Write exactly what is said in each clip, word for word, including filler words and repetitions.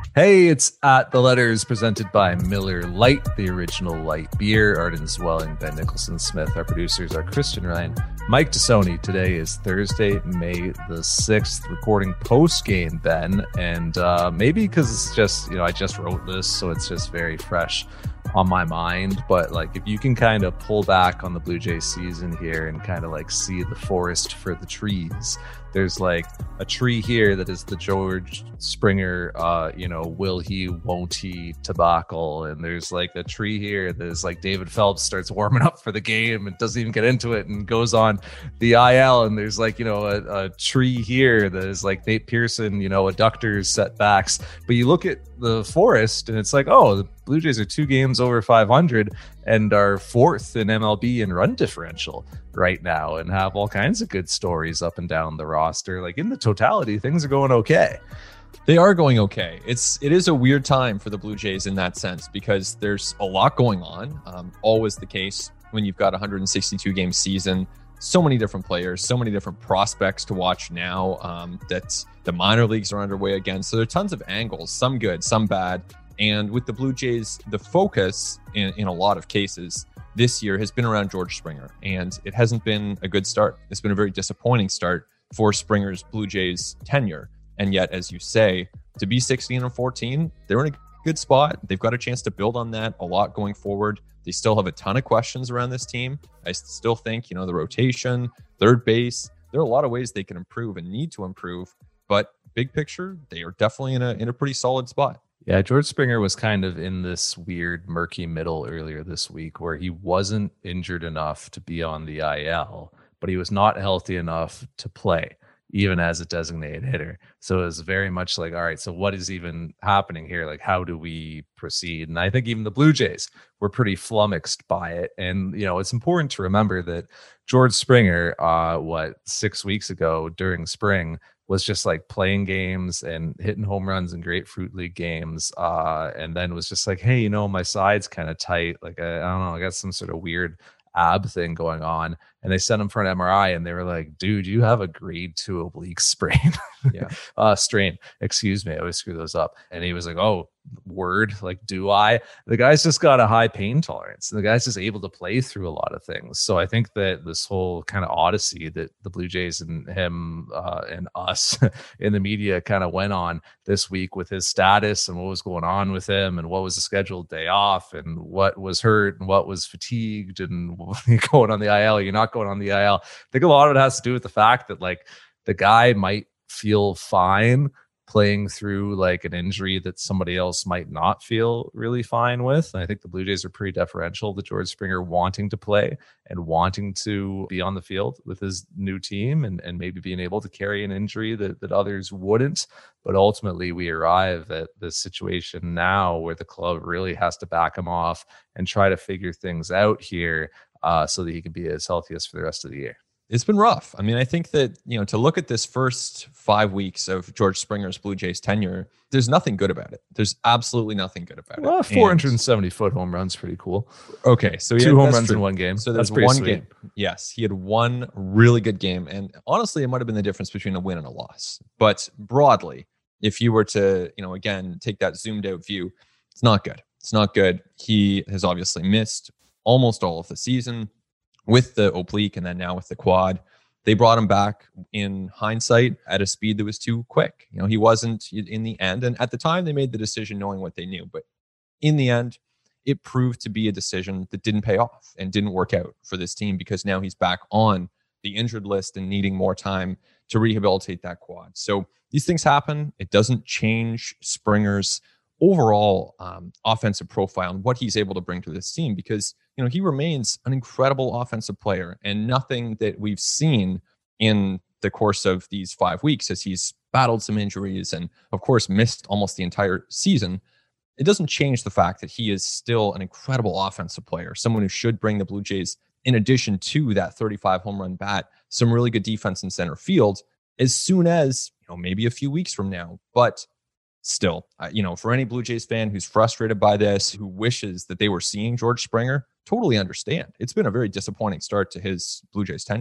Hey, it's At the Letters, presented by Miller Lite, the original light beer. Arden Zwelling, Ben Nicholson Smith. Our producers are Christian Ryan, Mike Tassoni. Today is Thursday, May the sixth, recording post-game, Ben. And uh, maybe because it's just, you know, I just wrote this, so it's just very fresh on my mind. But like, if you can kind of pull back on the Blue Jays season here and kind of like see the forest for the trees, there's like a tree here that is the George Springer, uh, you know, will he, won't he debacle. And there's like a tree here that is like David Phelps starts warming up for the game and doesn't even get into it and goes on the I L. And there's like, you know, a, a tree here that is like Nate Pearson, you know, adductors, setbacks. But you look at the forest and it's like, oh, the Blue Jays are two games over five hundred and are fourth in M L B in run differential right now and have all kinds of good stories up and down the roster. Like in the totality, things are going okay. They are going okay. It's it is a weird time for the Blue Jays in that sense because there's a lot going on. Um, always the case when you've got a one hundred sixty-two game season. So many different players, so many different prospects to watch now um, that the minor leagues are underway again. So there are tons of angles, some good, some bad. And with the Blue Jays, the focus in, in a lot of cases this year has been around George Springer. And it hasn't been a good start. It's been a very disappointing start for Springer's Blue Jays tenure. And yet, as you say, to be sixteen and fourteen, they're in a good spot. They've got a chance to build on that a lot going forward. They still have a ton of questions around this team. I still think, you know, the rotation, third base, there are a lot of ways they can improve and need to improve. But big picture, they are definitely in a in a pretty solid spot. Yeah, George Springer was kind of in this weird murky middle earlier this week where he wasn't injured enough to be on the I L, but he was not healthy enough to play, even as a designated hitter. So it was very much like, all right, so what is even happening here? Like, how do we proceed? And I think even the Blue Jays were pretty flummoxed by it. And, you know, it's important to remember that George Springer, uh, what, six weeks ago during spring, was just like playing games and hitting home runs in Grapefruit League games. Uh, and then was just like, hey, you know, my side's kind of tight. Like, I, I don't know, I got some sort of weird ab thing going on. And they sent him for an M R I and they were like, dude, you have a grade two oblique sprain. yeah. Uh, strain, excuse me. I always screw those up. And he was like, oh, word, like, do I? The guy's just got a high pain tolerance. And the guy's just able to play through a lot of things. So I think that this whole kind of odyssey that the Blue Jays and him uh, and us in the media kind of went on this week with his status and what was going on with him and what was the scheduled day off and what was hurt and what was fatigued and going on the I L, you're not going on the I L. I think a lot of it has to do with the fact that like the guy might feel fine playing through like an injury that somebody else might not feel really fine with. And I think the Blue Jays are pretty deferential to George Springer wanting to play and wanting to be on the field with his new team and, and maybe being able to carry an injury that, that others wouldn't. But ultimately we arrive at this situation now where the club really has to back him off and try to figure things out here uh, so that he can be as healthy as for the rest of the year. It's been rough. I mean, I think that, you know, to look at this first five weeks of George Springer's Blue Jays tenure, there's nothing good about it. There's absolutely nothing good about well, it. four hundred seventy foot home runs, pretty cool. Okay. So two had, home runs true. in one game. So there's that's one sweet. game. Yes. He had one really good game. And honestly, it might have been the difference between a win and a loss. But broadly, if you were to, you know, again, take that zoomed out view, it's not good. It's not good. He has obviously missed almost all of the season with the oblique and then now with the quad. They brought him back in hindsight at a speed that was too quick. You know, he wasn't in the end. And at the time, they made the decision knowing what they knew. But in the end, it proved to be a decision that didn't pay off and didn't work out for this team because now he's back on the injured list and needing more time to rehabilitate that quad. So these things happen. It doesn't change Springer's overall um, offensive profile and what he's able to bring to this team because, you know, he remains an incredible offensive player and nothing that we've seen in the course of these five weeks as he's battled some injuries and of course missed almost the entire season. It doesn't change the fact that he is still an incredible offensive player, someone who should bring the Blue Jays, in addition to that thirty-five home run bat, some really good defense in center field as soon as, you know, maybe a few weeks from now. But still, uh, you know, for any Blue Jays fan who's frustrated by this, who wishes that they were seeing George Springer, totally understand. It's been a very disappointing start to his Blue Jays tenure.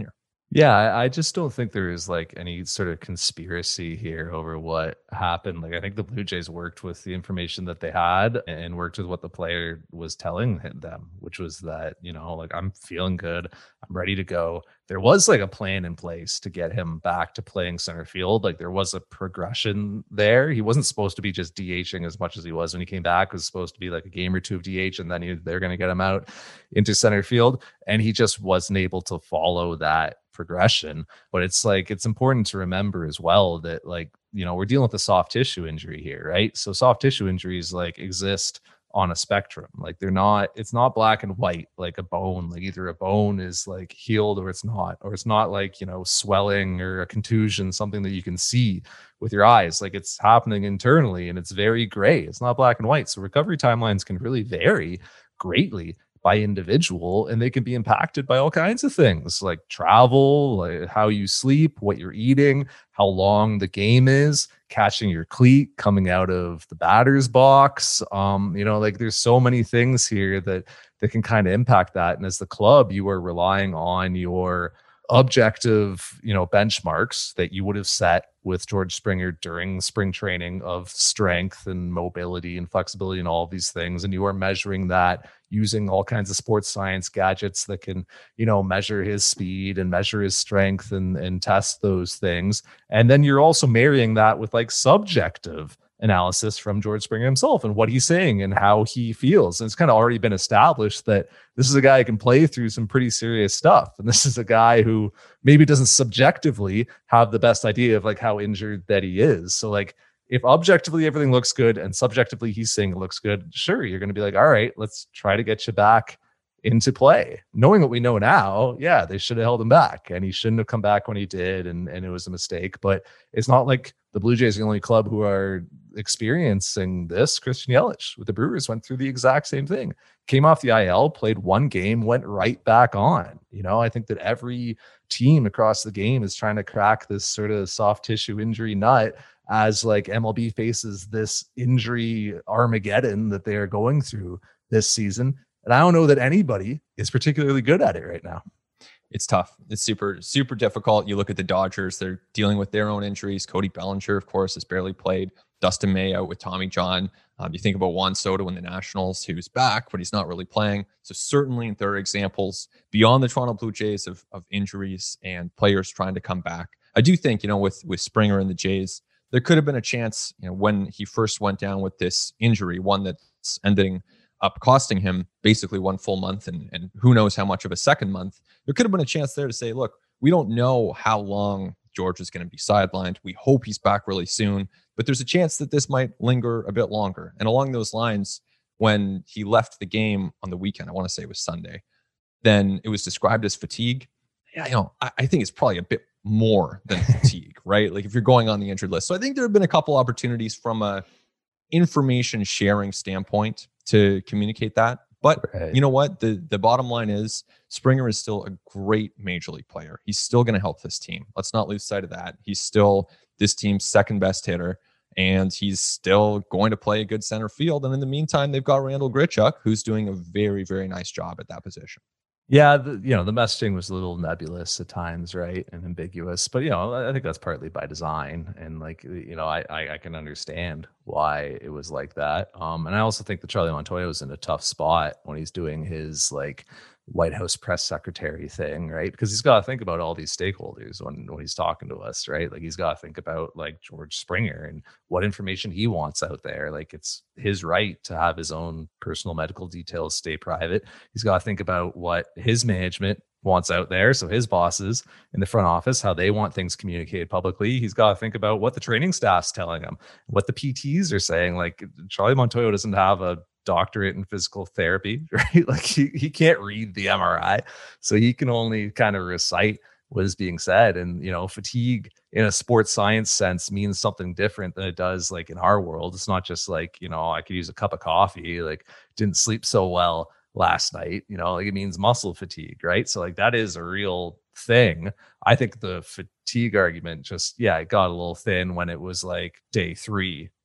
Yeah, I I just don't think there is like any sort of conspiracy here over what happened. Like, I think the Blue Jays worked with the information that they had and worked with what the player was telling him- them, which was that, you know, like, I'm feeling good. I'm ready to go. There was like a plan in place to get him back to playing center field. Like, there was a progression there. He wasn't supposed to be just DHing as much as he was when he came back. It was supposed to be like a game or two of D H, and then he, they're going to get him out into center field, and he just wasn't able to follow that progression. But it's like, it's important to remember as well that, like, you know, we're dealing with a soft tissue injury here, right? So soft tissue injuries like exist on a spectrum. Like, they're not, it's not black and white like a bone. Like, either a bone is like healed or it's not, or it's not like, you know, swelling or a contusion, something that you can see with your eyes. Like, it's happening internally and it's very gray. It's not black and white. So recovery timelines can really vary greatly by individual, and they can be impacted by all kinds of things like travel, like how you sleep, what you're eating, how long the game is, catching your cleat, coming out of the batter's box. Um, you know, like, there's so many things here that that can kind of impact that. And as the club, you are relying on your objective, you know, benchmarks that you would have set with George Springer during spring training of strength and mobility and flexibility and all of these things. And you are measuring that using all kinds of sports science gadgets that can, you know, measure his speed and measure his strength and, and test those things. And then you're also marrying that with like subjective analysis from George Springer himself and what he's saying and how he feels. And it's kind of already been established that this is a guy who can play through some pretty serious stuff. And this is a guy who maybe doesn't subjectively have the best idea of like how injured that he is. So like, if objectively everything looks good and subjectively he's saying it looks good, sure, you're going to be like, all right, let's try to get you back into play. Knowing what we know now, yeah, they should have held him back and he shouldn't have come back when he did. And, and it was a mistake. But it's not like the Blue Jays are the only club who are experiencing this. Christian Yelich with the Brewers went through the exact same thing. Came off the I L, played one game, went right back on. You know, I think that every team across the game is trying to crack this sort of soft tissue injury nut as like M L B faces this injury Armageddon that they are going through this season. And I don't know that anybody is particularly good at it right now. It's tough. It's super, super difficult. You look at the Dodgers, they're dealing with their own injuries. Cody Bellinger, of course, has barely played. Dustin May out with Tommy John. Um, you think about Juan Soto in the Nationals, who's back, but he's not really playing. So certainly there are examples beyond the Toronto Blue Jays of, of injuries and players trying to come back. I do think, you know, with, with Springer and the Jays, there could have been a chance, you know, when he first went down with this injury, one that's ending up costing him basically one full month and, and who knows how much of a second month. There could have been a chance there to say, look, we don't know how long George is going to be sidelined. We hope he's back really soon, but there's a chance that this might linger a bit longer. And along those lines, when he left the game on the weekend, I want to say it was Sunday, then it was described as fatigue. Yeah, you know, I, I think it's probably a bit more than fatigue, right? Like if you're going on the injured list. So I think there have been a couple opportunities from a information sharing standpoint to communicate that. But right. You know what? The the bottom line is Springer is still a great major league player. He's still going to help this team. Let's not lose sight of that. He's still this team's second best hitter, and he's still going to play a good center field. And in the meantime, they've got Randall Grichuk, who's doing a very, very nice job at that position. Yeah, the, you know, the messaging was a little nebulous at times, right, and ambiguous. But you know, I think that's partly by design, and like you know, I I, I can understand why it was like that. Um, and I also think that Charlie Montoya was in a tough spot when he's doing his like White House press secretary thing, right? Because he's got to think about all these stakeholders when when he's talking to us, right? Like he's got to think about like George Springer and what information he wants out there. Like it's his right to have his own personal medical details stay private. He's got to think about what his management wants out there. So his bosses in the front office, how they want things communicated publicly. He's got to think about what the training staff's telling him, what the P Ts are saying. Like Charlie Montoya doesn't have a doctorate in physical therapy, right? Like he, he can't read the M R I. So he can only kind of recite what is being said. And, you know, fatigue in a sports science sense means something different than it does like in our world. It's not just like, you know, I could use a cup of coffee, like didn't sleep so well last night, you know, like it means muscle fatigue, right? So like that is a real thing. I think the fatigue argument just, yeah, it got a little thin when it was like day three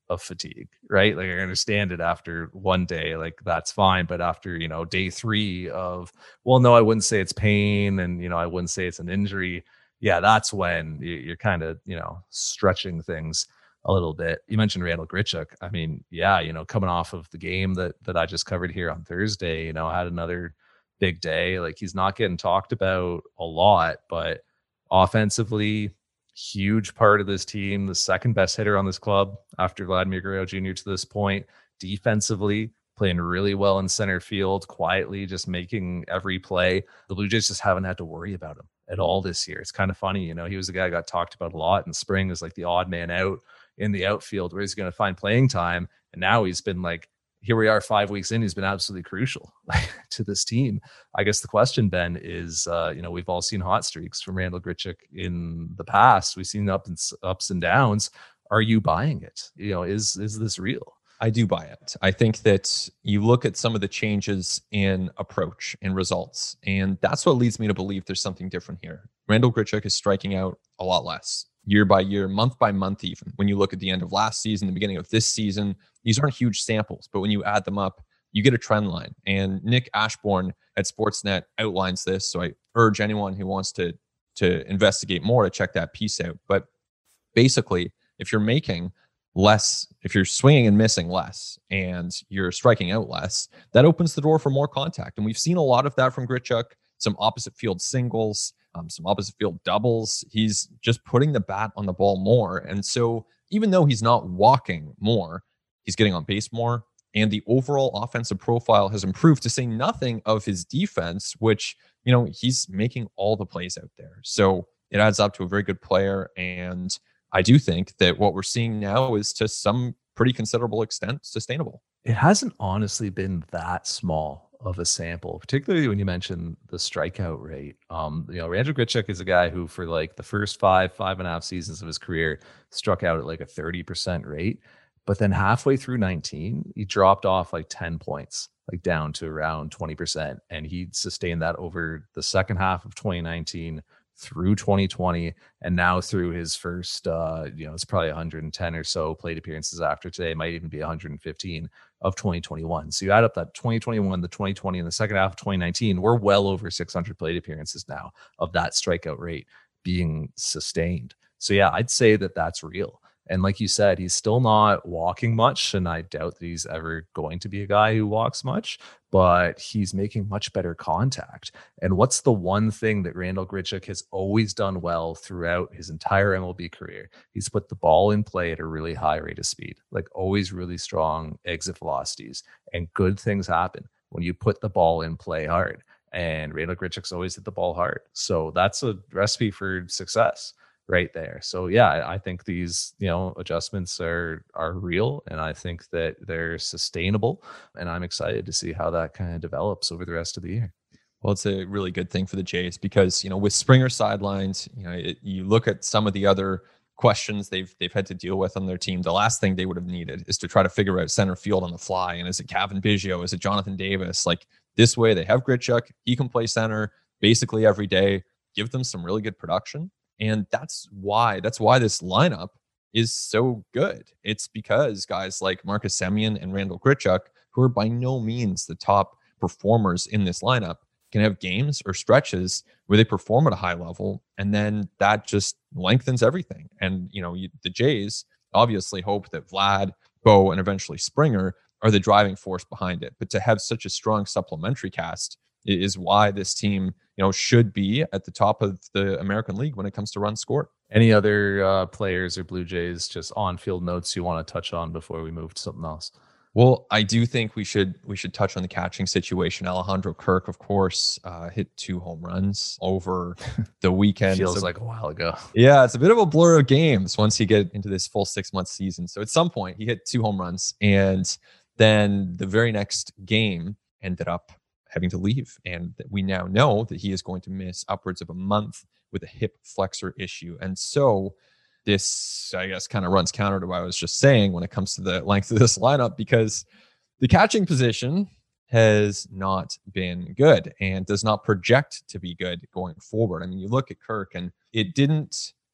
of fatigue, right? Like I understand it after one day, like that's fine. But after, you know, day three of, well, no, I wouldn't say it's pain and, you know, I wouldn't say it's an injury. Yeah, that's when you- you're kind of, you know, stretching things a little bit. You mentioned Randall Grichuk. I mean, yeah, you know, coming off of the game that that I just covered here on Thursday, you know, had another big day. Like he's not getting talked about a lot, but offensively, huge part of this team, the second best hitter on this club after Vladimir Guerrero Junior to this point. Defensively, playing really well in center field, quietly just making every play. The Blue Jays just haven't had to worry about him at all this year. It's kind of funny, you know, he was the guy who got talked about a lot in spring as like the odd man out in the outfield where he's going to find playing time. And now he's been like, here we are five weeks in, he's been absolutely crucial to this team. I guess the question, Ben, is, uh, you know, we've all seen hot streaks from Randall Grichuk in the past. We've seen up and ups and downs. Are you buying it? You know, is, is this real? I do buy it. I think that you look at some of the changes in approach and results, and that's what leads me to believe there's something different here. Randall Grichuk is striking out a lot less year by year, month by month, even. When you look at the end of last season, the beginning of this season, these aren't huge samples, but when you add them up, you get a trend line. And Nick Ashbourne at Sportsnet outlines this. So I urge anyone who wants to, to investigate more to check that piece out. But basically, if you're making less, if you're swinging and missing less and you're striking out less, that opens the door for more contact. And we've seen a lot of that from Grichuk, some opposite field singles, um, some opposite field doubles. He's just putting the bat on the ball more. And so even though he's not walking more, he's getting on base more. And the overall offensive profile has improved, to say nothing of his defense, which, you know, he's making all the plays out there. So it adds up to a very good player. And I do think that what we're seeing now is to some pretty considerable extent sustainable. It hasn't honestly been that small of a sample, particularly when you mention the strikeout rate. Um, you know, Randall Grichuk is a guy who for like the first five, five and a half seasons of his career struck out at like a thirty percent rate. But then halfway through nineteen, he dropped off like ten points, like down to around twenty percent. And he sustained that over the second half of twenty nineteen through twenty twenty, and now through his first, uh, you know, it's probably one hundred ten or so plate appearances after today, it might even be one hundred fifteen of twenty twenty-one. So you add up that twenty twenty-one, the twenty twenty, and the second half of twenty nineteen, we're well over six hundred plate appearances now of that strikeout rate being sustained. So yeah, I'd say that that's real. And like you said, he's still not walking much, and I doubt that he's ever going to be a guy who walks much, but he's making much better contact. And what's the one thing that Randall Grichuk has always done well throughout his entire M L B career? He's put the ball in play at a really high rate of speed, like always really strong exit velocities, and good things happen when you put the ball in play hard. And Randall Grichuk's always hit the ball hard. So that's a recipe for success right there. So yeah, I, I think these, you know, adjustments are are real, and I think that they're sustainable, and I'm excited to see how that kind of develops over the rest of the year. Well, it's a really good thing for the Jays because, you know, with Springer sidelines, you know, it, you look at some of the other questions they've they've had to deal with on their team. The last thing they would have needed is to try to figure out center field on the fly. And is it Cavan Biggio? Is it Jonathan Davis? Like this way, they have Grichuk. He can play center basically every day. Give them some really good production. And that's why, that's why this lineup is so good. It's because guys like Marcus Semien and Randall Grichuk, who are by no means the top performers in this lineup, can have games or stretches where they perform at a high level. And then that just lengthens everything. And, you know, you, the Jays obviously hope that Vlad, Bo, and eventually Springer are the driving force behind it. But to have such a strong supplementary cast is why this team, you know, should be at the top of the American League when it comes to runs scored. Any other uh, players or Blue Jays just on-field notes you want to touch on before we move to something else? Well, I do think we should we should touch on the catching situation. Alejandro Kirk, of course, uh, hit two home runs over the weekend. Feels so, like a while ago. Yeah, it's a bit of a blur of games once you get into this full six-month season. So at some point, he hit two home runs, and then the very next game ended up having to leave. And we now know that he is going to miss upwards of a month with a hip flexor issue. And so this, I guess, kind of runs counter to what I was just saying when it comes to the length of this lineup, because the catching position has not been good and does not project to be good going forward. I mean, you look at Kirk and it didn't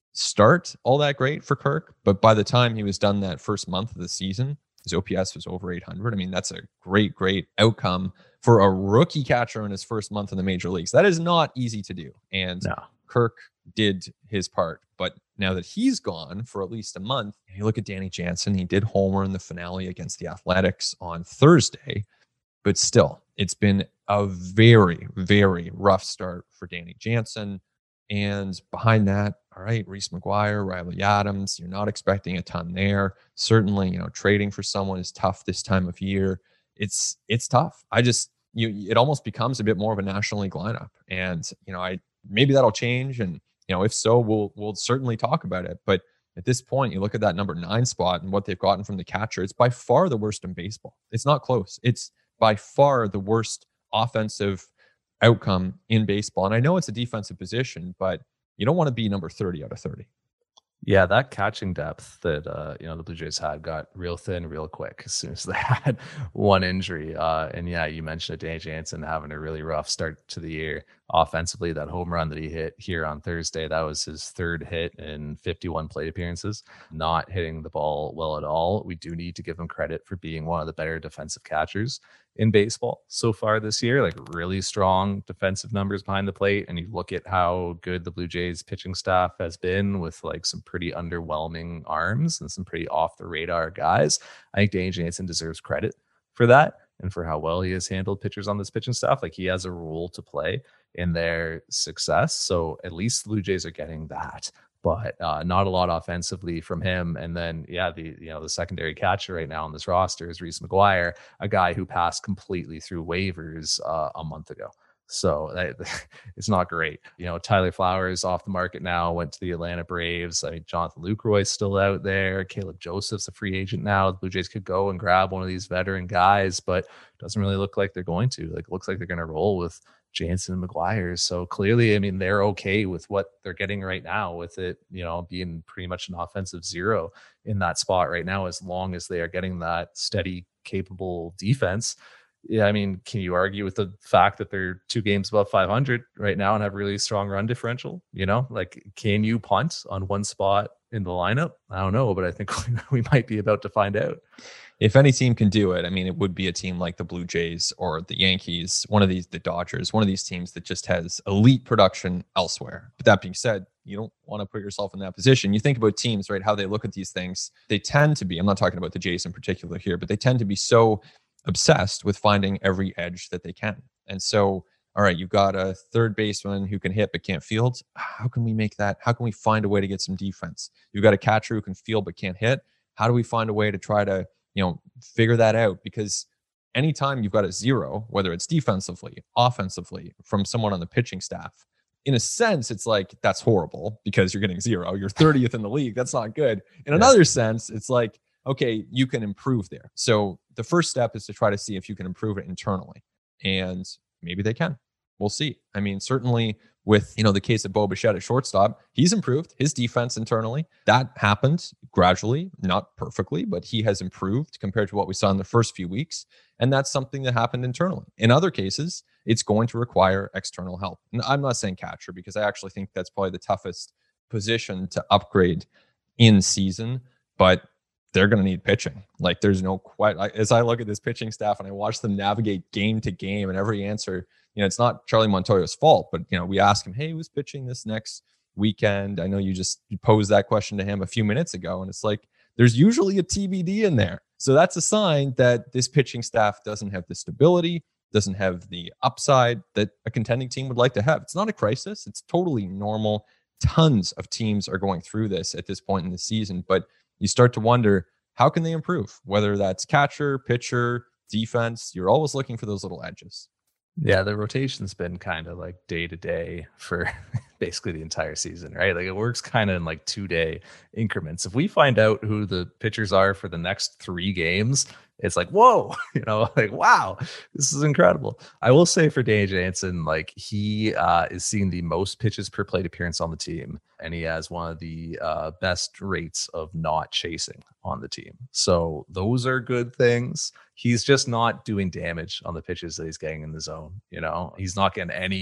start all that great for Kirk, but by the time he was done that first month of the season, his O P S was over eight hundred. I mean, that's a great, great outcome for a rookie catcher in his first month in the major leagues. That is not easy to do. And No. Kirk did his part. But now that he's gone for at least a month, you look at Danny Jansen, he did homer in the finale against the Athletics on Thursday. But still, it's been a very, very rough start for Danny Jansen. And behind that, all right, Reese McGuire, Riley Adams, you're not expecting a ton there. Certainly, you know, trading for someone is tough this time of year. It's it's tough. I just, you, it almost becomes a bit more of a National League lineup. And, you know, I maybe that'll change. And, you know, if so, we'll we'll certainly talk about it. But at this point, you look at that number nine spot and what they've gotten from the catcher, it's by far the worst in baseball. It's not close. It's by far the worst offensive outcome in baseball. And I know it's a defensive position, but you don't want to be number thirty out of thirty. Yeah, that catching depth that uh, you know the Blue Jays had got real thin real quick as soon as they had one injury. Uh, and yeah, you mentioned Danny Jansen having a really rough start to the year offensively. That home run that he hit here on Thursday, that was his third hit in fifty-one plate appearances. Not hitting the ball well at all. We do need to give him credit for being one of the better defensive catchers in baseball so far this year. Like really strong defensive numbers behind the plate. And you look at how good the Blue Jays pitching staff has been with like some pretty underwhelming arms and some pretty off the radar guys. I think Danny Jansen deserves credit for that and for how well he has handled pitchers on this pitching staff. Like he has a role to play in their success. So at least the Blue Jays are getting that. But uh, not a lot offensively from him. And then, yeah, the you know the secondary catcher right now on this roster is Reese McGuire, a guy who passed completely through waivers uh, a month ago. So that, it's not great. You know, Tyler Flowers off the market now, went to the Atlanta Braves. I mean, Jonathan Lucroy's still out there. Caleb Joseph's a free agent now. The Blue Jays could go and grab one of these veteran guys, but doesn't really look like they're going to. Like, it looks like they're going to roll with Jansen and McGuire. So clearly, I mean, they're okay with what they're getting right now, with it, you know, being pretty much an offensive zero in that spot right now, as long as they are getting that steady, capable defense. Yeah, I mean, can you argue with the fact that they're two games above five hundred right now and have really strong run differential? You know, like, can you punt on one spot in the lineup? I don't know, but I think we might be about to find out. If any team can do it, I mean, it would be a team like the Blue Jays or the Yankees, one of these, the Dodgers, one of these teams that just has elite production elsewhere. But that being said, you don't want to put yourself in that position. You think about teams, right? How they look at these things. They tend to be, I'm not talking about the Jays in particular here, but they tend to be so obsessed with finding every edge that they can. And so, all right, you've got a third baseman who can hit but can't field. How can we make that? How can we find a way to get some defense? You've got a catcher who can field but can't hit. How do we find a way to try to, you know, figure that out? Because anytime you've got a zero, whether it's defensively, offensively, from someone on the pitching staff, in a sense, it's like, that's horrible because you're getting zero. You're thirtieth in the league. That's not good. In another sense, it's like, okay, you can improve there. So the first step is to try to see if you can improve it internally. And maybe they can. We'll see. I mean, certainly with, you know, the case of Bo Bichette at shortstop, he's improved his defense internally. That happened gradually, not perfectly, but he has improved compared to what we saw in the first few weeks. And that's something that happened internally. In other cases, it's going to require external help. And I'm not saying catcher, because I actually think that's probably the toughest position to upgrade in season, but they're going to need pitching. Like, there's no quite, as I look at this pitching staff and I watch them navigate game to game, and every answer, you know, it's not Charlie Montoyo's fault, but, you know, we ask him, hey, who's pitching this next weekend? I know you just posed that question to him a few minutes ago, and it's like, there's usually a T B D in there. So that's a sign that this pitching staff doesn't have the stability, doesn't have the upside that a contending team would like to have. It's not a crisis. It's totally normal. Tons of teams are going through this at this point in the season, but you start to wonder, how can they improve? Whether that's catcher, pitcher, defense, you're always looking for those little edges. Yeah, the rotation's been kind of like day to day for basically the entire season, right? Like, it works kind of in like two day increments. If we find out who the pitchers are for the next three games, it's like, whoa, you know, like, wow, this is incredible. I will say for Danny Jansen, like, he uh, is seeing the most pitches per plate appearance on the team, and he has one of the uh, best rates of not chasing on the team. So those are good things. He's just not doing damage on the pitches that he's getting in the zone. You know, he's not getting any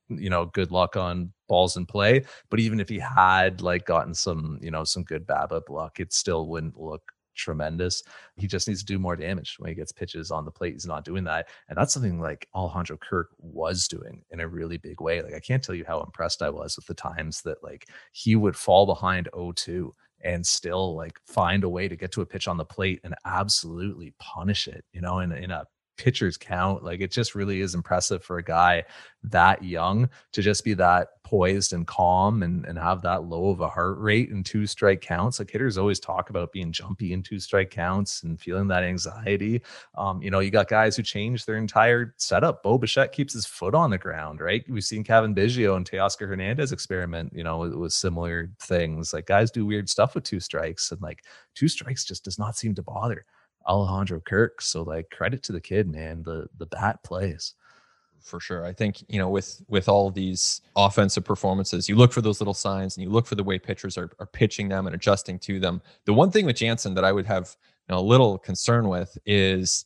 you know, good luck on balls in play. But even if he had like gotten some, you know, some good BABIP luck, it still wouldn't look tremendous. He just needs to do more damage when he gets pitches on the plate. He's not doing that. And that's something like Alejandro Kirk was doing in a really big way. Like, I can't tell you how impressed I was with the times that like he would fall behind oh two and still like find a way to get to a pitch on the plate and absolutely punish it, you know, in, in a pitcher's count. Like, it just really is impressive for a guy that young to just be that poised and calm and, and have that low of a heart rate in two strike counts. Like, hitters always talk about being jumpy in two strike counts and feeling that anxiety. Um, you know, you got guys who change their entire setup. Bo Bichette keeps his foot on the ground, right? We've seen Cavan Biggio and Teoscar Hernandez experiment, you know, with, with similar things. Like, guys do weird stuff with two strikes, and like two strikes just does not seem to bother Alejandro Kirk. So like, credit to the kid, man. The the bat plays. For sure. I think, you know, with with all these offensive performances, you look for those little signs and you look for the way pitchers are, are pitching them and adjusting to them. The one thing with Jansen that I would have, you know, a little concern with is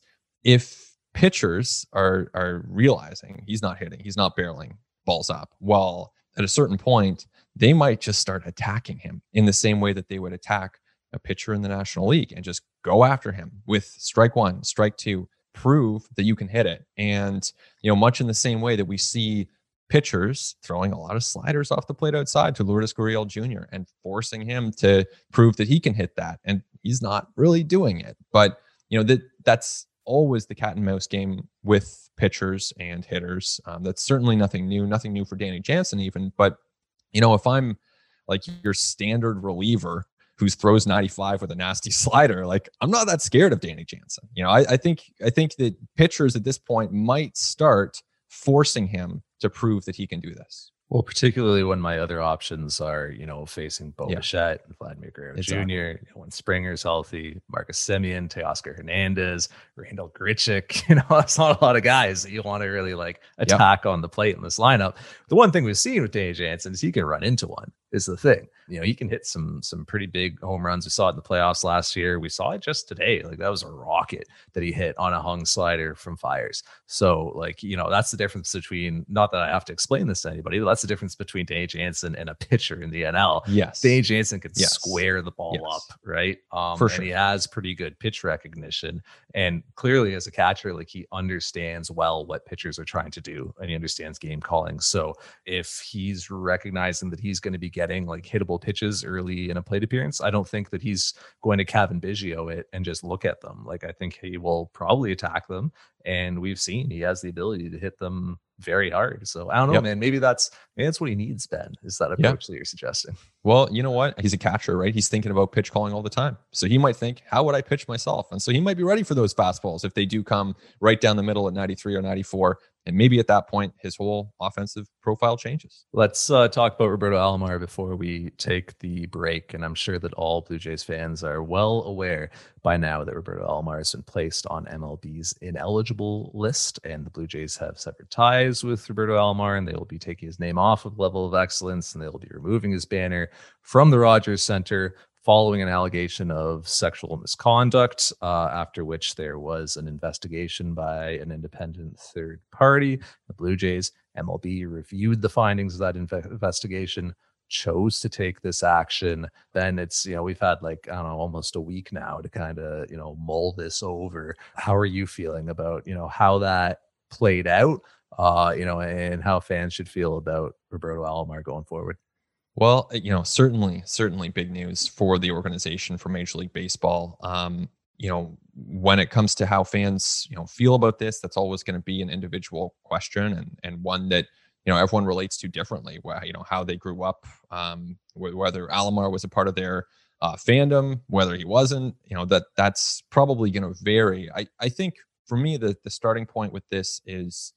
if pitchers are are realizing he's not hitting, he's not barreling balls up, well, at a certain point, they might just start attacking him in the same way that they would attack a pitcher in the National League and just go after him with strike one, strike two, prove that you can hit it. And, you know, much in the same way that we see pitchers throwing a lot of sliders off the plate outside to Lourdes Gurriel Junior and forcing him to prove that he can hit that. And he's not really doing it. But, you know, that that's always the cat and mouse game with pitchers and hitters. Um, that's certainly nothing new, nothing new for Danny Jansen even. But, you know, if I'm like your standard reliever who throws ninety-five with a nasty slider, like, I'm not that scared of Danny Jansen. You know, I, I think I think that pitchers at this point might start forcing him to prove that he can do this. Well, particularly when my other options are, you know, facing Bo Yeah. Bichette, Vladimir Guerrero Exactly. Junior, you know, when Springer's healthy, Marcus Semien, Teoscar Hernandez, Randall Grichuk. You know, that's not a lot of guys that you want to really like attack on the plate in this lineup. The one thing we've seen with Danny Jansen is he can run into one, is the thing. You know, he can hit some some pretty big home runs. We saw it in the playoffs last year. We saw it just today. Like, that was a rocket that he hit on a hung slider from Fires. So, like, you know, that's the difference between, not that I have to explain this to anybody, but that's the difference between Danny Jansen and a pitcher in the N L. Yes. Danny Jansen can Yes. square the ball Yes. up, right? Um, For and sure. he has pretty good pitch recognition. And clearly, as a catcher, like, he understands well what pitchers are trying to do, and he understands game calling. So if he's recognizing that he's going to be getting like hittable pitches early in a plate appearance, I don't think that he's going to Cavan Biggio it and just look at them. Like, I think he will probably attack them. And we've seen he has the ability to hit them very hard. So I don't know, Yep. man. Maybe that's maybe that's what he needs, Ben, is that approach that you're suggesting. Well, you know what? He's a catcher, right? He's thinking about pitch calling all the time. So he might think, how would I pitch myself? And so he might be ready for those fastballs if they do come right down the middle at ninety-three or ninety-four. And maybe at that point, his whole offensive profile changes. Let's uh, talk about Roberto Alomar before we take the break. And I'm sure that all Blue Jays fans are well aware by now that Roberto Alomar has been placed on M L B's ineligible list. And the Blue Jays have severed ties with Roberto Alomar, and they will be taking his name off of Level of Excellence, and they will be removing his banner from the Rogers Center following an allegation of sexual misconduct, uh, after which there was an investigation by an independent third party. The Blue Jays, M L B, reviewed the findings of that inve- investigation, chose to take this action. Then it's, you know, we've had like, I don't know, almost a week now to kind of, you know, mull this over. How are you feeling about, you know, how that played out, uh, you know, and how fans should feel about Roberto Alomar going forward? Well, you know, certainly, certainly big news for the organization, for Major League Baseball. Um, you know, when it comes to how fans, you know, feel about this, that's always going to be an individual question, and and one that, you know, everyone relates to differently. Where, you know, how they grew up, um, whether Alomar was a part of their uh, fandom, whether he wasn't, you know, that that's probably going to vary. I I think for me, the the starting point with this is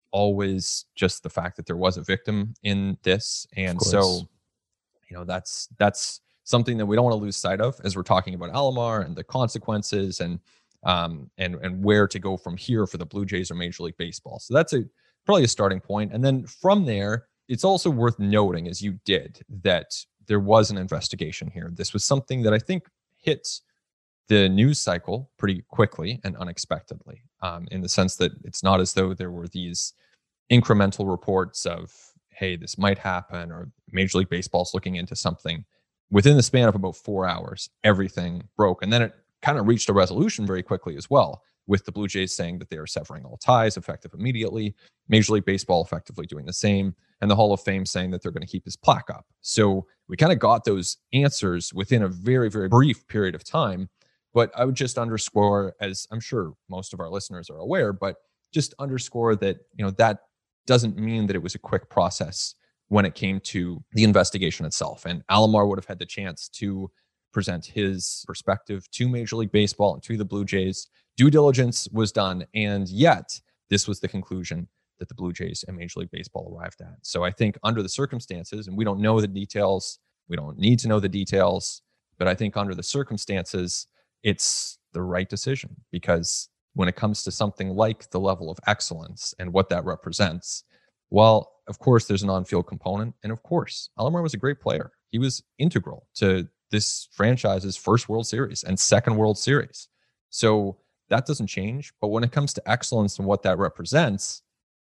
always just the fact that there was a victim in this, and so, you know, that's that's something that we don't want to lose sight of as we're talking about Alomar and the consequences, and um and and where to go from here for the Blue Jays or Major League Baseball. So that's a probably a starting point. And then from there, it's also worth noting, as you did, that there was an investigation here. This was something that I think hit the news cycle pretty quickly and unexpectedly, um, in the sense that it's not as though there were these incremental reports of hey, this might happen, or Major League Baseball's looking into something, within the span of about four hours, everything broke. And then it kind of reached a resolution very quickly as well, with the Blue Jays saying that they are severing all ties effective immediately, Major League Baseball effectively doing the same, and the Hall of Fame saying that they're going to keep his plaque up. So we kind of got those answers within a very, very brief period of time. But I would just underscore, as I'm sure most of our listeners are aware, but just underscore that, you know, that doesn't mean that it was a quick process when it came to the investigation itself. And Alomar would have had the chance to present his perspective to Major League Baseball and to the Blue Jays. Due diligence was done, and yet this was the conclusion that the Blue Jays and Major League Baseball arrived at. So I think under the circumstances, and we don't know the details, we don't need to know the details, but I think under the circumstances, it's the right decision, because when it comes to something like the level of excellence and what that represents, well, of course, there's an on-field component. And of course, Alomar was a great player. He was integral to this franchise's first World Series and second World Series. So that doesn't change. But when it comes to excellence and what that represents,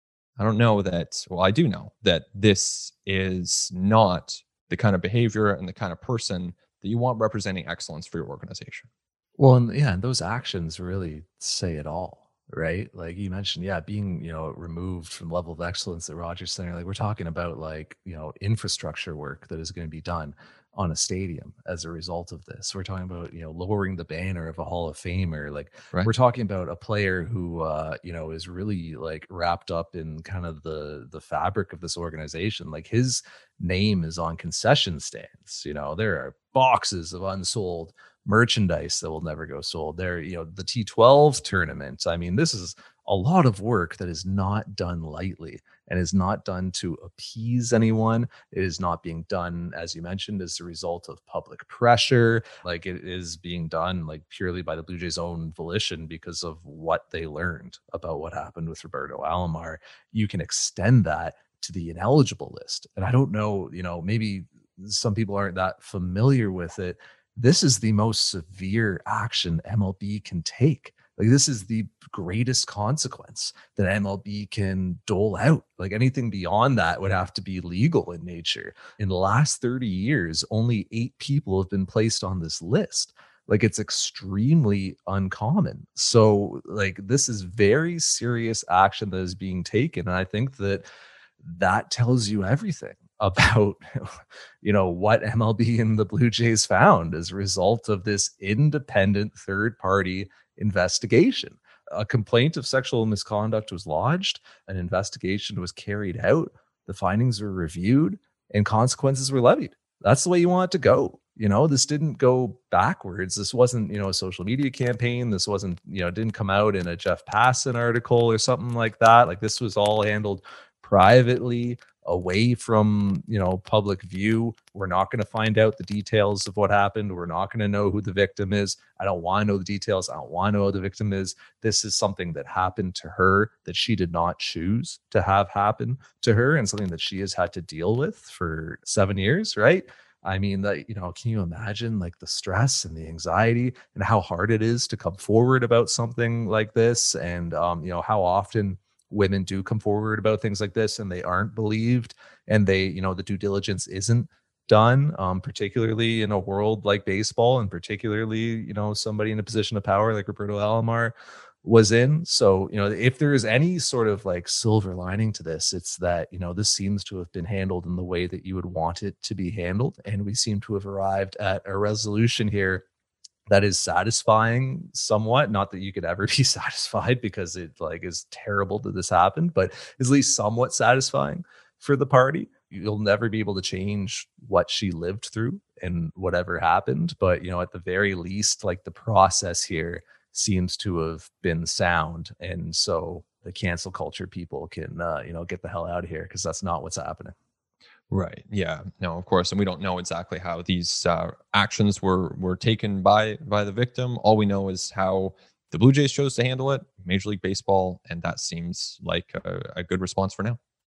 I don't know that, well, I do know that this is not the kind of behavior and the kind of person that you want representing excellence for your organization. Well, and yeah, and those actions really say it all, right? Like you mentioned, yeah, being, you know, removed from the level of excellence at Rogers Center. Like we're talking about like, you know, infrastructure work that is going to be done on a stadium as a result of this. We're talking about, you know, lowering the banner of a Hall of Famer. Like Right. we're talking about a player who, uh, you know, is really like wrapped up in kind of the the fabric of this organization. Like his name is on concession stands. You know, there are boxes of unsold merchandise that will never go sold. There, you know, the T twelve tournament. I mean, this is a lot of work that is not done lightly and is not done to appease anyone. It is not being done, as you mentioned, as a result of public pressure. Like it is being done like purely by the Blue Jays' own volition because of what they learned about what happened with Roberto Alomar. You can extend that to the ineligible list. And I don't know, you know, maybe some people aren't that familiar with it. This is the most severe action M L B can take. Like this is the greatest consequence that M L B can dole out. Like anything beyond that would have to be legal in nature. In the last thirty years, only eight people have been placed on this list. Like it's extremely uncommon. So like this is very serious action that is being taken. And I think that that tells you everything about, you know, what M L B and the Blue Jays found as a result of this independent third party investigation. A complaint of sexual misconduct was lodged, an investigation was carried out, the findings were reviewed, and consequences were levied. That's the way you want it to go. You know, this didn't go backwards. This wasn't, you know, a social media campaign. This wasn't, you know, it didn't come out in a Jeff Passan article or something like that. Like this was all handled privately, away from, you know, public view. We're not going to find out the details of what happened. We're not going to know who the victim is. I don't want to know the details. I don't want to know who the victim is. This is something that happened to her that she did not choose to have happen to her, and something that she has had to deal with for seven years, right? I mean, that, you know, can you imagine like the stress and the anxiety and how hard it is to come forward about something like this? And, um, you know, how often women do come forward about things like this and they aren't believed, and they, you know, the due diligence isn't done, um, particularly in a world like baseball, and particularly, you know, somebody in a position of power like Roberto Alomar was in. So, you know, if there is any sort of like silver lining to this, it's that, you know, this seems to have been handled in the way that you would want it to be handled. And we seem to have arrived at a resolution here that is satisfying somewhat. Not that you could ever be satisfied, because it like is terrible that this happened, but at least somewhat satisfying for the party. You'll never be able to change what she lived through and whatever happened. But, you know, at the very least, like the process here seems to have been sound. And so the cancel culture people can, uh, you know, get the hell out of here, because that's not what's happening. Right. Yeah. No, of course. And we don't know exactly how these uh, actions were were taken by by the victim. All we know is how the Blue Jays chose to handle it, Major League Baseball, and that seems like a, a good response for now.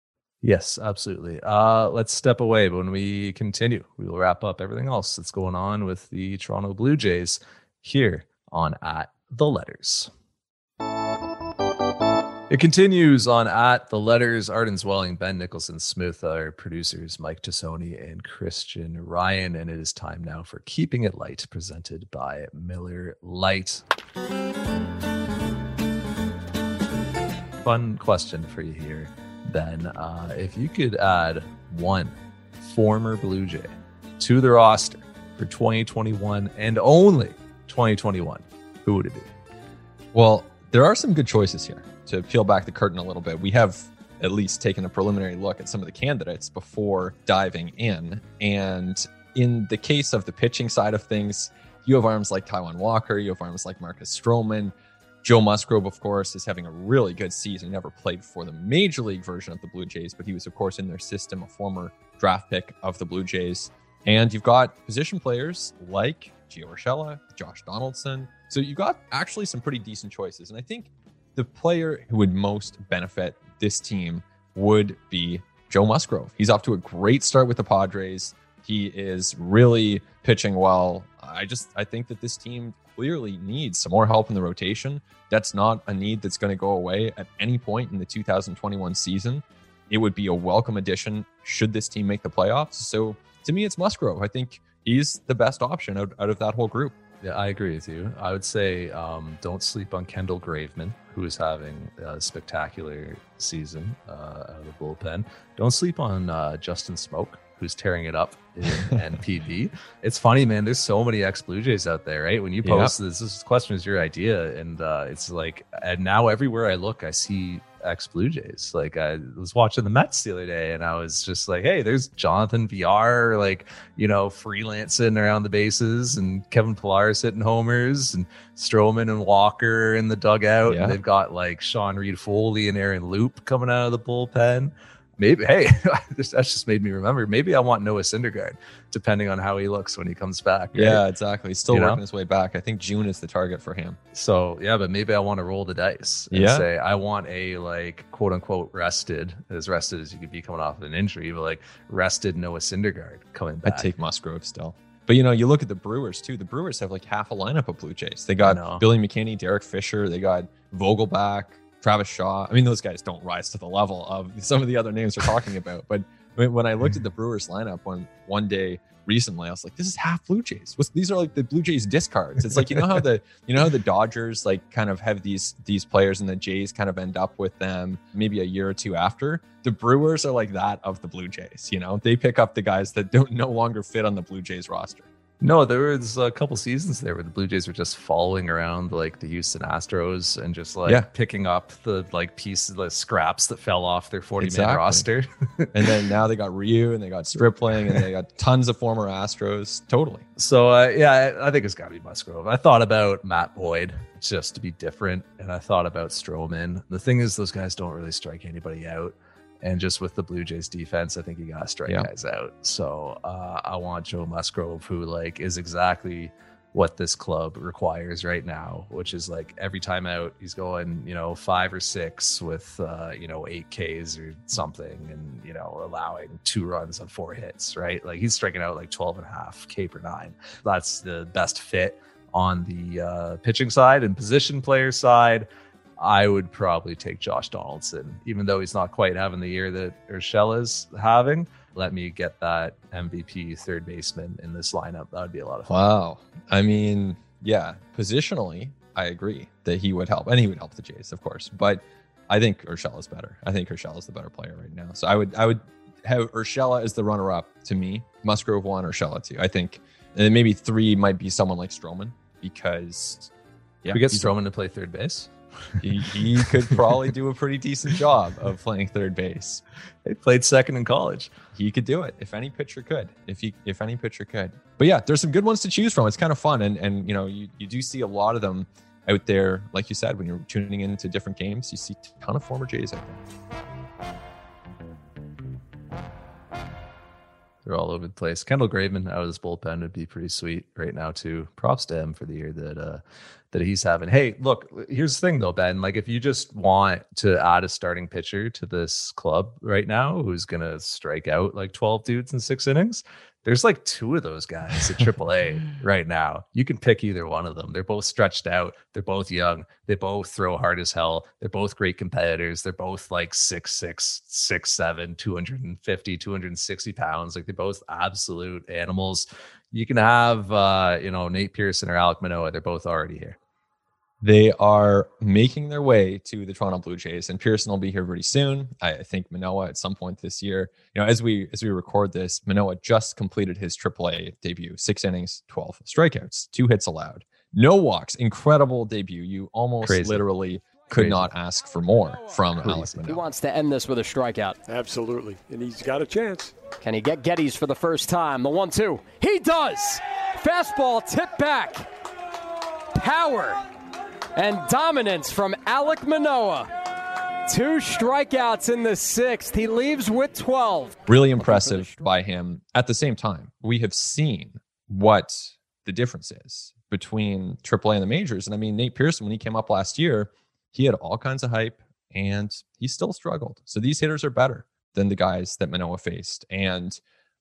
Yes, absolutely. Uh, let's step away. But when we continue, we will wrap up everything else that's going on with the Toronto Blue Jays here on At the Letters. It continues on at the letters. Arden Zwelling, Ben Nicholson Smith, our producers, Mike Tassoni and Christian Ryan. And it is time now for Keeping It Light, presented by Miller Lite. Fun question for you here, Ben. Uh, if you could add one former Blue Jay to the roster for twenty twenty-one and only twenty twenty-one, who would it be? Well, there are some good choices here. To peel back the curtain a little bit, we have at least taken a preliminary look at some of the candidates before diving in. And in the case of the pitching side of things, you have arms like Taijuan Walker, you have arms like Marcus Stroman. Joe Musgrove, of course, is having a really good season. He never played for the major league version of the Blue Jays, but he was, of course, in their system, a former draft pick of the Blue Jays. And you've got position players like Gio Urshela, Josh Donaldson. So you've got actually some pretty decent choices. And I think the player who would most benefit this team would be Joe Musgrove. He's off to a great start with the Padres. He is really pitching well. I just, I think that this team clearly needs some more help in the rotation. That's not a need that's going to go away at any point in the two thousand twenty-one season. It would be a welcome addition should this team make the playoffs. So to me, it's Musgrove. I think he's the best option out, out of that whole group. Yeah, I agree with you. I would say um, don't sleep on Kendall Graveman, who is having a spectacular season uh, out of the bullpen. Don't sleep on uh, Justin Smoke, who's tearing it up in N P B. It's funny, man. There's so many ex-Blue Jays out there, right? When you post yep. this, this question is your idea. And uh, it's like, and now everywhere I look, I see ex-Blue Jays. Like I was watching the Mets the other day and I was just like, hey, there's Jonathan V R, like, you know, freelancing around the bases, and Kevin Pillar hitting homers, and Stroman and Walker in the dugout. Yeah. And they've got like Sean Reed Foley and Aaron Loop coming out of the bullpen. Maybe, hey, that's just made me remember. Maybe I want Noah Syndergaard, depending on how he looks when he comes back. Right? Yeah, exactly. He's still you working know? his way back. I think June is the target for him. So, yeah, but maybe I want to roll the dice and yeah. say I want a, like, quote unquote, rested, as rested as you could be coming off of an injury, but like rested Noah Syndergaard coming back. I'd take Musgrove still. But, you know, you look at the Brewers, too. The Brewers have like half a lineup of Blue Jays. They got Billy McKinney, Derek Fisher. They got Vogelbach, Travis Shaw. I mean, those guys don't rise to the level of some of the other names we're talking about. But when I looked at the Brewers lineup one one day recently, I was like, this is half Blue Jays. What's, these are like the Blue Jays discards. It's like, you know how the you know how the Dodgers like kind of have these these players and the Jays kind of end up with them maybe a year or two after. The Brewers are like that of the Blue Jays. You know, they pick up the guys that don't no longer fit on the Blue Jays roster. No, there was a couple seasons there where the Blue Jays were just following around like the Houston Astros and just like yeah. picking up the like pieces, the scraps that fell off their forty man exactly. roster. And then now they got Ryu and they got Stripling and they got tons of former Astros. Totally. So uh, yeah, I, I think it's got to be Musgrove. I thought about Matt Boyd just to be different, and I thought about Stroman. The thing is, those guys don't really strike anybody out. And just with the Blue Jays defense, I think you got to strike yeah. guys out. So uh, I want Joe Musgrove, who like is exactly what this club requires right now, which is like every time out, he's going, you know, five or six with, uh, you know, eight Ks or something, and, you know, allowing two runs on four hits, right? Like he's striking out like twelve and a half K per nine. That's the best fit on the uh, pitching side. And position player side, I would probably take Josh Donaldson, even though he's not quite having the year that Urshela's having. Let me get that M V P third baseman in this lineup. That would be a lot of fun. Wow. I mean, yeah, positionally, I agree that he would help, and he would help the Jays, of course. But I think Urshela's better. I think Urshela's the better player right now. So I would, I would have Urshela as the runner-up to me. Musgrove one, Urshela two. I think, and then maybe three might be someone like Stroman, because yeah, we get Stroman to play third base. he, he could probably do a pretty decent job of playing third base. He played second in college. He could do it if any pitcher could. If he, if any pitcher could. But yeah, there's some good ones to choose from. It's kind of fun, and and you know you you do see a lot of them out there. Like you said, when you're tuning into different games, you see a ton of former Jays out there. They're all over the place. Kendall Graveman out of this bullpen would be pretty sweet right now too. Props to him for the year that uh, that he's having. Hey, look, here's the thing though, Ben. Like if you just want to add a starting pitcher to this club right now who's gonna strike out like twelve dudes in six innings, There's like two of those guys at triple A right now. You can pick either one of them. They're both stretched out. They're both young. They both throw hard as hell. They're both great competitors. They're both like six six, six seven, two fifty, two sixty pounds. Like they're both absolute animals. You can have, uh, you know, Nate Pearson or Alek Manoah. They're both already here. They are making their way to the Toronto Blue Jays, and Pearson will be here pretty soon. I think Manoah at some point this year. You know, as we as we record this, Manoah just completed his triple A debut. Six innings, twelve strikeouts, two hits allowed, no walks. Incredible debut. You almost Crazy. literally could Crazy. not ask for more from Alek Manoah. He wants to end this with a strikeout. Absolutely, and he's got a chance. Can he get Geddes for the first time? The one two. He does. Fastball tipped back. Power and dominance from Alek Manoah. Two strikeouts in the sixth. He leaves with twelve. Really impressive by him. At the same time, we have seen what the difference is between triple A and the majors. And I mean, Nate Pearson, when he came up last year, he had all kinds of hype and he still struggled. So these hitters are better than the guys that Manoah faced. And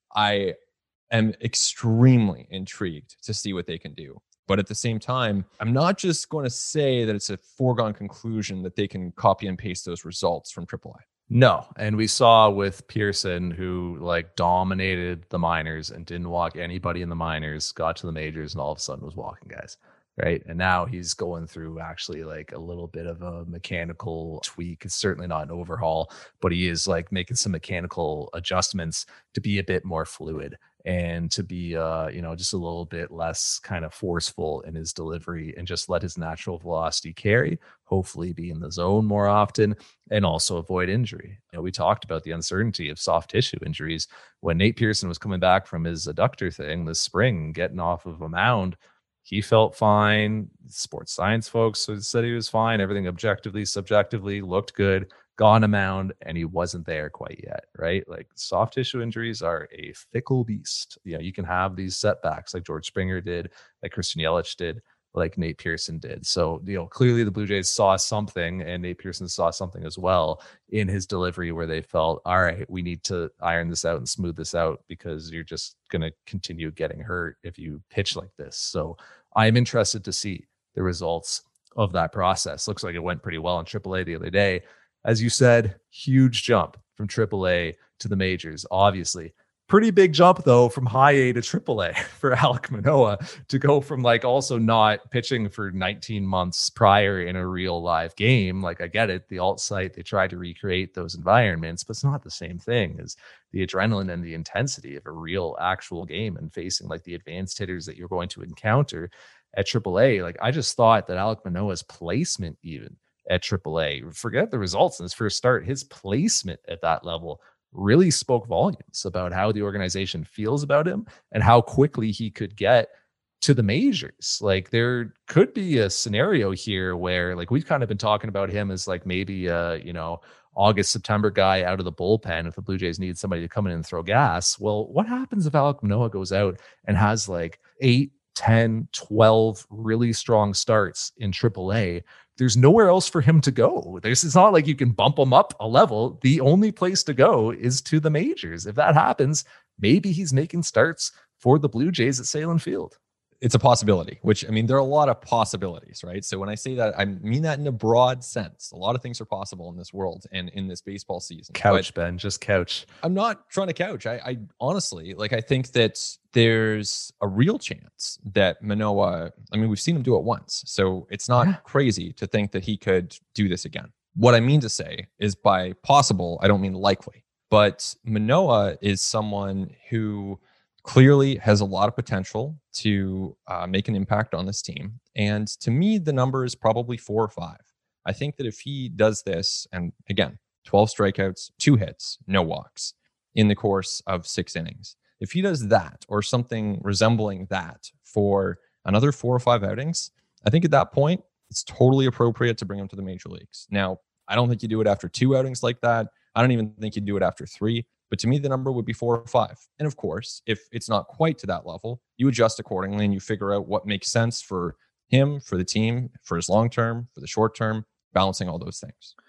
I am extremely intrigued to see what they can do. But at the same time, I'm not just going to say that it's a foregone conclusion that they can copy and paste those results from triple A. No. And we saw with Pearson, who like dominated the minors and didn't walk anybody in the minors, got to the majors and all of a sudden was walking guys. Right. And now he's going through actually like a little bit of a mechanical tweak. It's certainly not an overhaul, but he is like making some mechanical adjustments to be a bit more fluid and to be, uh, you know, just a little bit less kind of forceful in his delivery and just let his natural velocity carry, hopefully be in the zone more often and also avoid injury. You know, we talked about the uncertainty of soft tissue injuries when Nate Pearson was coming back from his adductor thing this spring, getting off of a mound. He felt fine. Sports science folks said he was fine. Everything objectively, subjectively looked good. Got on a mound, and he wasn't there quite yet, right? Like soft tissue injuries are a fickle beast. You know, you can have these setbacks like George Springer did, like Christian Yelich did, like Nate Pearson did. So, you know, clearly the Blue Jays saw something, and Nate Pearson saw something as well in his delivery where they felt, all right, we need to iron this out and smooth this out because you're just going to continue getting hurt if you pitch like this. So I'm interested to see the results of that process. Looks like it went pretty well in triple A the other day. As you said, huge jump from triple A to the majors, obviously. Pretty big jump, though, from high A to triple A for Alek Manoah to go from like also not pitching for nineteen months prior in a real live game. Like, I get it. The alt site, they tried to recreate those environments, but it's not the same thing as the adrenaline and the intensity of a real actual game and facing like the advanced hitters that you're going to encounter at triple A. Like, I just thought that Alek Manoah's placement even at triple A, forget the results in his first start, his placement at that level really spoke volumes about how the organization feels about him and how quickly he could get to the majors. Like, there could be a scenario here where, like, we've kind of been talking about him as like maybe uh you know August, September guy out of the bullpen if the Blue Jays need somebody to come in and throw gas. Well, what happens if Alek Manoah goes out and has like eight, ten, twelve really strong starts in triple A? There's nowhere else for him to go. There's, it's not like you can bump him up a level. The only place to go is to the majors. If that happens, maybe he's making starts for the Blue Jays at Salem Field. It's a possibility, which, I mean, there are a lot of possibilities, right? So when I say that, I mean that in a broad sense. A lot of things are possible in this world and in this baseball season. Couch, but Ben, just couch. I'm not trying to couch. I, I honestly, like, I think that there's a real chance that Manoah, I mean, we've seen him do it once. So it's not yeah. crazy to think that he could do this again. What I mean to say is by possible, I don't mean likely. But Manoah is someone who clearly has a lot of potential to uh, make an impact on this team. And to me, the number is probably four or five. I think that if he does this, and again, twelve strikeouts, two hits, no walks in the course of six innings, if he does that or something resembling that for another four or five outings, I think at that point, it's totally appropriate to bring him to the major leagues. Now, I don't think you do it after two outings like that. I don't even think you do it after three. But to me, the number would be four or five. And of course, if it's not quite to that level, you adjust accordingly and you figure out what makes sense for him, for the team, for his long term, for the short term, balancing all those things.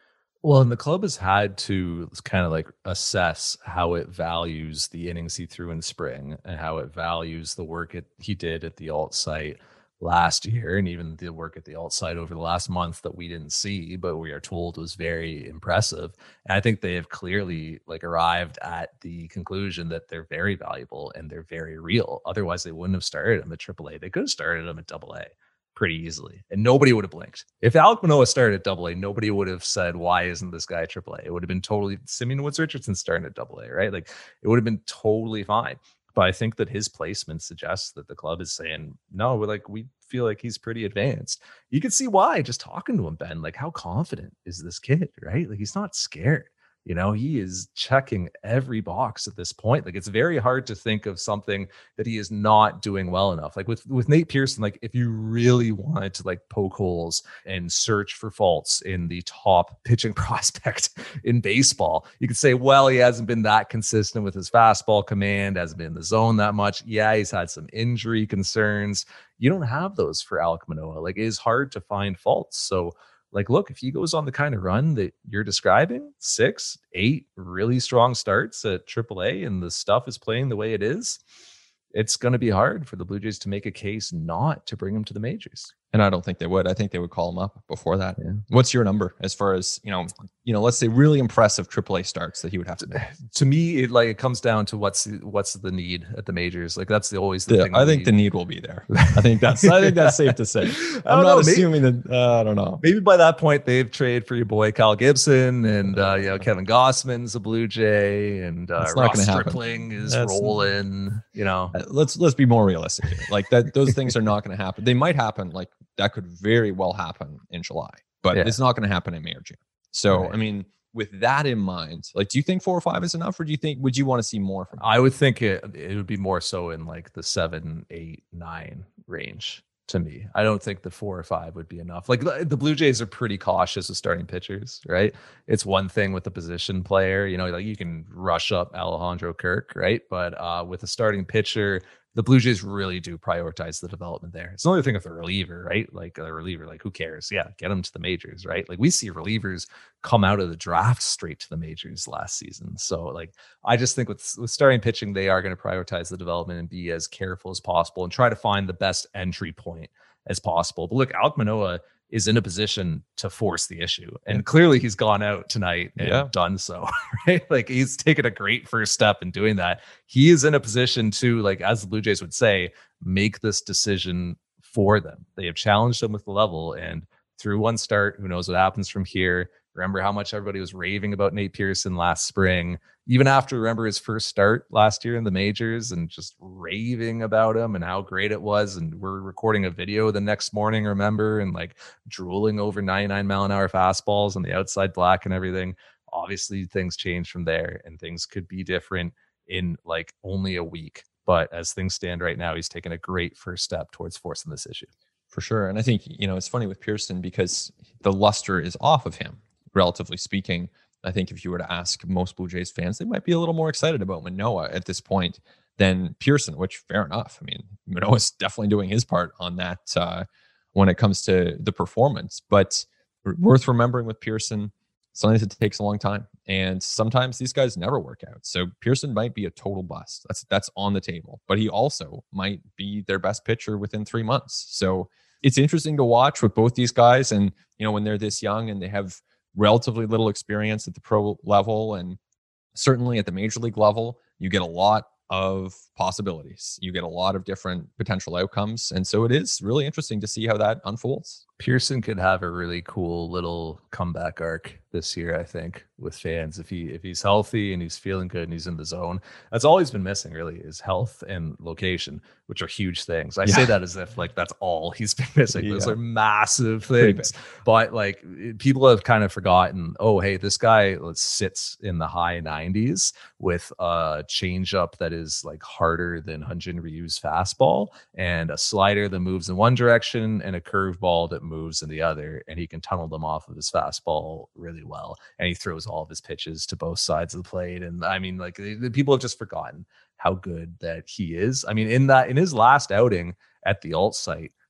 Well, and the club has had to kind of like assess how it values the innings he threw in spring and how it values the work it, he did at the alt site last year, and even the work at the alt site over the last month that we didn't see, but we are told was very impressive. And I think they have clearly like arrived at the conclusion that they're very valuable and they're very real. Otherwise, they wouldn't have started him at triple A. They could have started him at double A pretty easily, and nobody would have blinked. If Alek Manoah started at double A, nobody would have said, why isn't this guy triple A? It would have been totally Simeon Woods Richardson starting at double A, right? Like it would have been totally fine. But I think that his placement suggests that the club is saying, no, we're like, we feel like he's pretty advanced. You can see why just talking to him, Ben. Like, how confident is this kid, right? Like, he's not scared. You know, he is checking every box at this point. Like, it's very hard to think of something that he is not doing well enough. Like with, with Nate Pearson, like if you really wanted to like poke holes and search for faults in the top pitching prospect in baseball, you could say, well, he hasn't been that consistent with his fastball command, hasn't been in the zone that much. Yeah, he's had some injury concerns. You don't have those for Alek Manoah. Like, it is hard to find faults. So like, look, if he goes on the kind of run that you're describing, six, eight really strong starts at triple A, and the stuff is playing the way it is, it's going to be hard for the Blue Jays to make a case not to bring him to the majors. And I don't think they would. I think they would call him up before that. Yeah. What's your number as far as, you know, you know, let's say really impressive triple A starts that he would have to make? To me, it like it comes down to what's the, what's the need at the majors. Like that's the always the Yeah, thing. I think we, the need will be there. I think that's I think that's safe to say. I'm not know, assuming maybe, that uh, I don't know. Maybe by that point they've traded for your boy Kyle Gibson, and uh, you know Kevin Gossman's a Blue Jay, and uh, It's not Ross gonna happen. Stripling is That's- rolling. You know, Uh, Let's let's be more realistic here. Like that, those things are not going to happen. They might happen. Like that could very well happen in July, but Yeah. it's not going to happen in May or June. So, Right. I mean, with that in mind, like, do you think four or five is enough, or do you think would you want to see more from him? I would think it it would be more so in like the seven, eight, nine range to me. I don't think the four or five would be enough. Like the the Blue Jays are pretty cautious with starting pitchers, right? It's one thing with the position player, you know, like you can rush up Alejandro Kirk, right? But uh, with a starting pitcher, the Blue Jays really do prioritize the development there. It's another thing with a reliever, right? Like a reliever, like who cares? Yeah, get them to the majors, right? Like we see relievers come out of the draft straight to the majors last season. So like, I just think with, with starting pitching, they are going to prioritize the development and be as careful as possible and try to find the best entry point as possible. But look, Alek Manoah is in a position to force the issue. And clearly he's gone out tonight and Yeah. done so, right? Like he's taken a great first step in doing that. He is in a position to, like, as the Blue Jays would say, make this decision for them. They have challenged him with the level, and through one start, who knows what happens from here. Remember how much everybody was raving about Nate Pearson last spring, even after, remember his first start last year in the majors, and just raving about him and how great it was. And we're recording a video the next morning, remember, and like drooling over ninety-nine mile an hour fastballs on the outside black and everything. Obviously things change from there, and things could be different in like only a week. But as things stand right now, he's taken a great first step towards forcing this issue. For sure. And I think, you know, it's funny with Pearson because the luster is off of him, relatively speaking. I think if you were to ask most Blue Jays fans, they might be a little more excited about Manoah at this point than Pearson, which fair enough. I mean, Manoah's definitely doing his part on that uh, when it comes to the performance. But worth remembering with Pearson, sometimes it takes a long time. And sometimes these guys never work out. So Pearson might be a total bust. That's that's on the table. But he also might be their best pitcher within three months. So it's interesting to watch with both these guys. And, you know, when they're this young and they have relatively little experience at the pro level, and certainly at the major league level, you get a lot of possibilities. You get a lot of different potential outcomes. And so it is really interesting to see how that unfolds. Pearson could have a really cool little comeback arc this year, I think, with fans. If he if he's healthy and he's feeling good and he's in the zone. That's all he's been missing, really, is health and location, which are huge things. I Yeah. say that as if like that's all he's been missing. Those Yeah. are massive Pretty things. But like people have kind of forgotten, oh, hey, this guy sits in the high nineties with a changeup that is like harder than Hyun-Jin Ryu's fastball, and a slider that moves in one direction and a curveball that moves in the other, and he can tunnel them off of his fastball really well, and he throws all of his pitches to both sides of the plate. And I mean, like the, the people have just forgotten how good that he is. I mean, in that in his last outing at the alt site,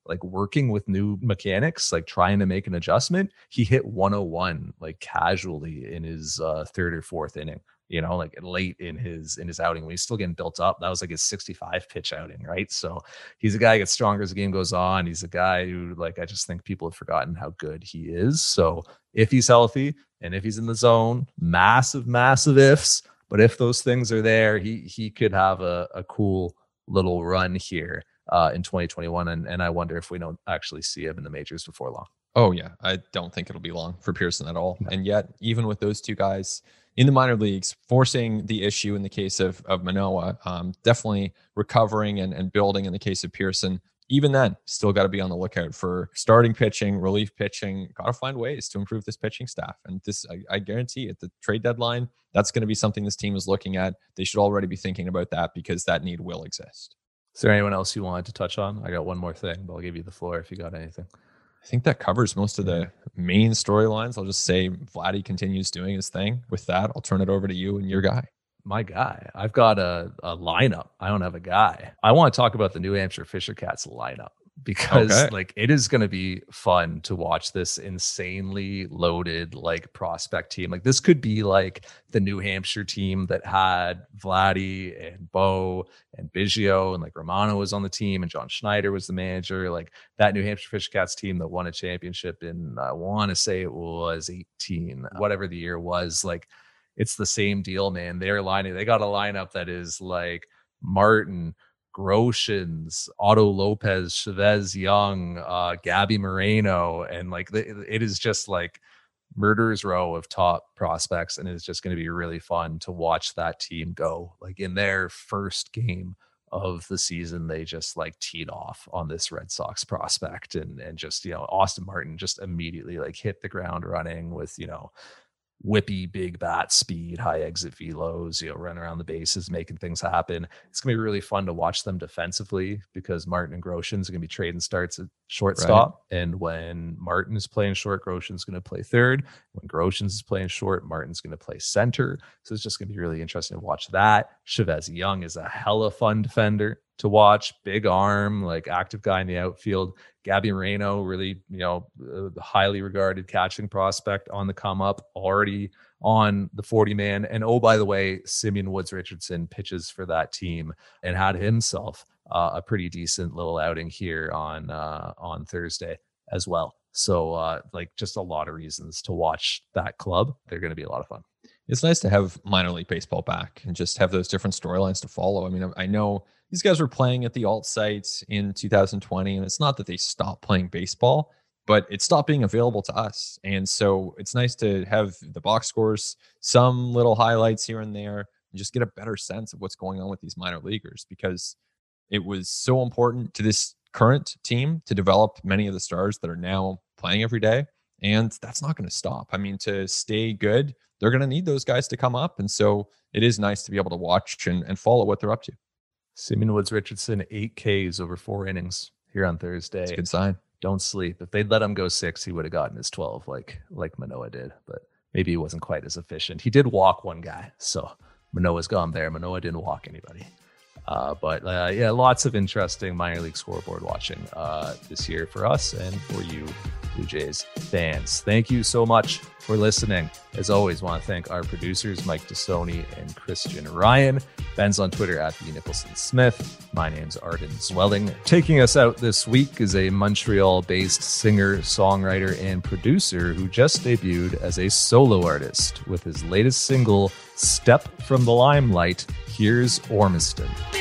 like working with new mechanics, like trying to make an adjustment, he hit one oh one like casually in his uh, third or fourth inning. You know, like late in his in his outing when he's still getting built up. That was like his sixty-five pitch outing, right? So he's a guy who gets stronger as the game goes on. He's a guy who, like, I just think people have forgotten how good he is. So if he's healthy and if he's in the zone, massive, massive ifs. But if those things are there, he he could have a, a cool little run here uh, in twenty twenty-one. And, and I wonder if we don't actually see him in the majors before long. Oh, yeah. I don't think it'll be long for Pearson at all. No. And yet, even with those two guys in the minor leagues, forcing the issue in the case of, of Manoah, um, definitely recovering and, and building in the case of Pearson. Even then, still got to be on the lookout for starting pitching, relief pitching. Got to find ways to improve this pitching staff. And this, I, I guarantee at the trade deadline, that's going to be something this team is looking at. They should already be thinking about that because that need will exist. Is there anyone else you wanted to touch on? I got one more thing, but I'll give you the floor if you got anything. I think that covers most of the main storylines. I'll just say Vladdy continues doing his thing. With that, I'll turn it over to you and your guy. My guy. I've got a, a lineup. I don't have a guy. I want to talk about the New Hampshire Fisher Cats lineup because okay. like it is going to be fun to watch this insanely loaded like prospect team. Like this could be like the New Hampshire team that had Vladdy and Bo and Biggio and like Romano was on the team and John Schneider was the manager. Like that New Hampshire Fisher Cats team that won a championship in, I want to say it was eighteen, whatever the year was. Like it's the same deal, man. They're lining, they got a lineup that is like Martin, Groshans, Otto Lopez, Chavez Young, uh, Gabby Moreno, and like the, it is just like murderer's row of top prospects, and it's just going to be really fun to watch that team go. Like in their first game of the season, they just like teed off on this Red Sox prospect, and and just, you know, Austin Martin just immediately like hit the ground running with, you know, whippy big bat speed, high exit velos, you know, run around the bases, making things happen. It's gonna be really fun to watch them defensively because Martin and Groshans are gonna be trading starts at shortstop. Right. And when Martin is playing short, Groshans gonna play third. When Groshans is playing short, Martin's gonna play center. So it's just gonna be really interesting to watch that. Chavez Young is a hella fun defender to watch, big arm, like active guy in the outfield. Gabby Moreno, really, you know, uh, highly regarded catching prospect on the come up, already on the forty man. And oh, by the way, Simeon Woods Richardson pitches for that team and had himself uh, a pretty decent little outing here on uh, on Thursday as well. So uh, like just a lot of reasons to watch that club. They're going to be a lot of fun. It's nice to have minor league baseball back and just have those different storylines to follow. I mean, I know these guys were playing at the alt site in two thousand twenty, and it's not that they stopped playing baseball, but it stopped being available to us. And so it's nice to have the box scores, some little highlights here and there, and just get a better sense of what's going on with these minor leaguers, because it was so important to this current team to develop many of the stars that are now playing every day. And that's not going to stop. I mean, to stay good, they're going to need those guys to come up. And so it is nice to be able to watch and, and follow what they're up to. Simeon Woods Richardson, eight Ks over four innings here on Thursday. That's a good sign. Don't sleep. If they'd let him go six, he would have gotten his twelve like like Manoah did. But maybe he wasn't quite as efficient. He did walk one guy. So Manoah's gone there. Manoah didn't walk anybody. Uh, but uh, yeah, lots of interesting minor league scoreboard watching uh, this year for us and for you Blue Jays fans. Thank you so much for listening. As always, want to thank our producers, Mike D'Soni and Christian Ryan. Ben's on Twitter at B Nicholson Smith. My name's Arden Zwelling. Taking us out this week is a Montreal-based singer, songwriter, and producer who just debuted as a solo artist with his latest single, Step from the Limelight. Here's Ormiston.